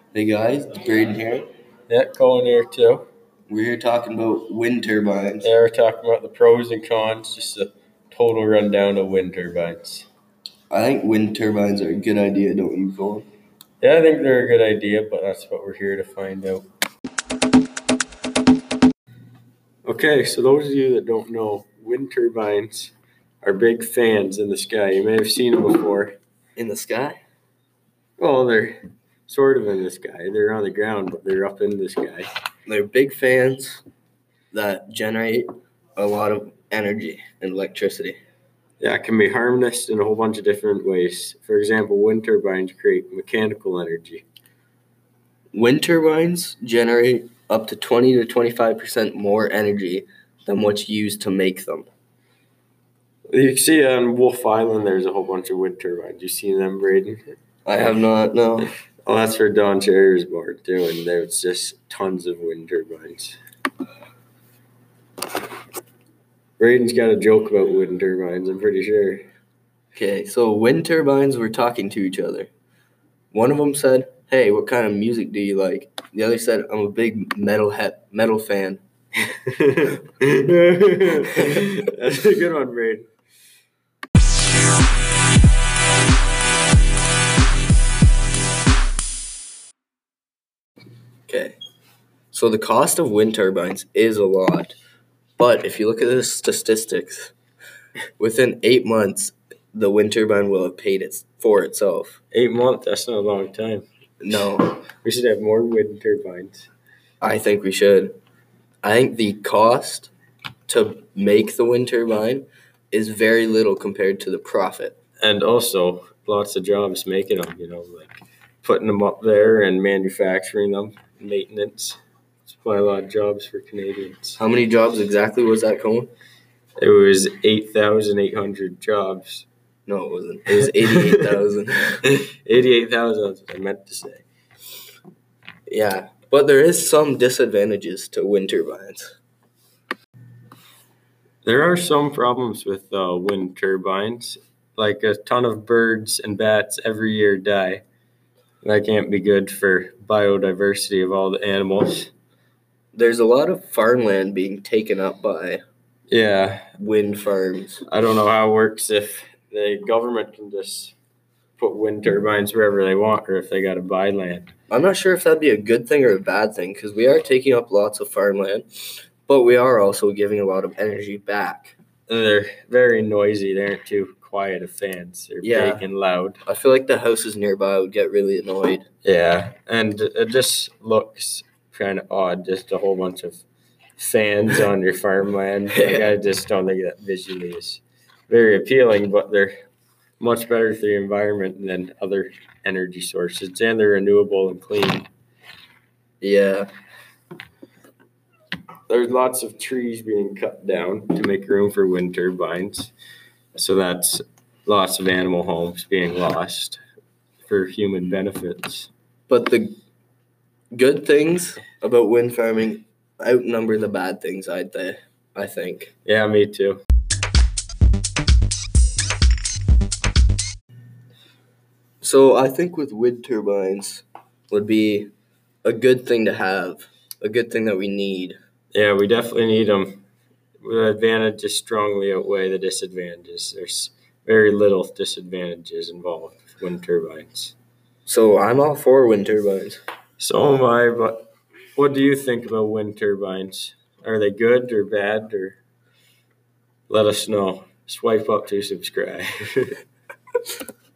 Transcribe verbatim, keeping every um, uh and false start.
Hey guys, it's Braden here. Yeah, Colin here too. We're here talking about wind turbines. Yeah, we're talking about the pros and cons, just a total rundown of wind turbines. I think wind turbines are a good idea, don't you, Colin? Yeah, I think they're a good idea, but that's what we're here to find out. Okay, so those of you that don't know, wind turbines are big fans in the sky. You may have seen them before. In the sky? Well, they're sort of in the sky. They're on the ground, but they're up in the sky. They're big fans that generate a lot of energy and electricity. Yeah, it can be harnessed in a whole bunch of different ways. For example, wind turbines create mechanical energy. Wind turbines generate up to twenty to twenty-five percent more energy than what's used to make them. You can see on Wolf Island, there's a whole bunch of wind turbines. You seen them, Braden? I have not, no. Oh, that's for Don Cherry's board too, and there's just tons of wind turbines. Braden's got a joke about wind turbines, I'm pretty sure. Okay, so wind turbines were talking to each other. One of them said, "Hey, what kind of music do you like?" The other said, "I'm a big metal he- metal fan." That's a good one, Braden. Okay, so the cost of wind turbines is a lot, but if you look at the statistics, within eight months, the wind turbine will have paid it for itself. Eight months, that's not a long time. No, We should have more wind turbines. I think we should. I think the cost to make the wind turbine is very little compared to the profit. And also, lots of jobs making them, you know, like putting them up there and manufacturing them, maintenance. It's quite a lot of jobs for Canadians. How many jobs exactly was that, Colin? It was eight thousand eight hundred jobs. No, it wasn't. It was eighty-eight thousand. eighty-eight thousand, that's what I meant to say. Yeah, but there is some disadvantages to wind turbines. There are some problems with uh, wind turbines. Like a ton of birds and bats every year die. That can't be good for biodiversity of all the animals. There's a lot of farmland being taken up by Yeah, wind farms. I don't know how it works if the government can just put wind turbines wherever they want or if they got to buy land. I'm not sure if that'd be a good thing or a bad thing because we are taking up lots of farmland, but we are also giving a lot of energy back. And they're very noisy. They aren't too quiet of fans. They're Yeah. big and loud. I feel like the houses nearby would get really annoyed. Yeah, and it just looks kind of odd, just a whole bunch of fans on your farmland. Like, I just don't think that visually is very appealing, but they're much better for the environment than other energy sources, and they're renewable and clean. Yeah. There's lots of trees being cut down to make room for wind turbines, so that's lots of animal homes being lost for human benefits. But the good things about wind farming outnumber the bad things, I'd th- I think. Yeah, me too. So I think with wind turbines would be a good thing to have, a good thing that we need. Yeah, we definitely need them. The advantages strongly outweigh the disadvantages. There's very little disadvantages involved with wind turbines. So I'm all for wind turbines. So am I, but what do you think about wind turbines? Are they good or bad? Or let us know. Swipe up to subscribe.